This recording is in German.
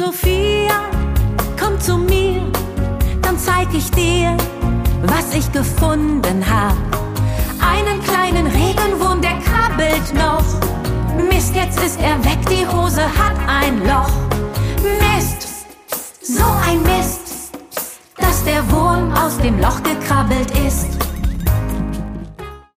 Sophia, komm zu mir, dann zeig ich dir, was ich gefunden hab. Einen kleinen Regenwurm, der krabbelt noch. Mist, jetzt ist er weg, die Hose hat ein Loch. Mist, so ein Mist, dass der Wurm aus dem Loch gekrabbelt ist.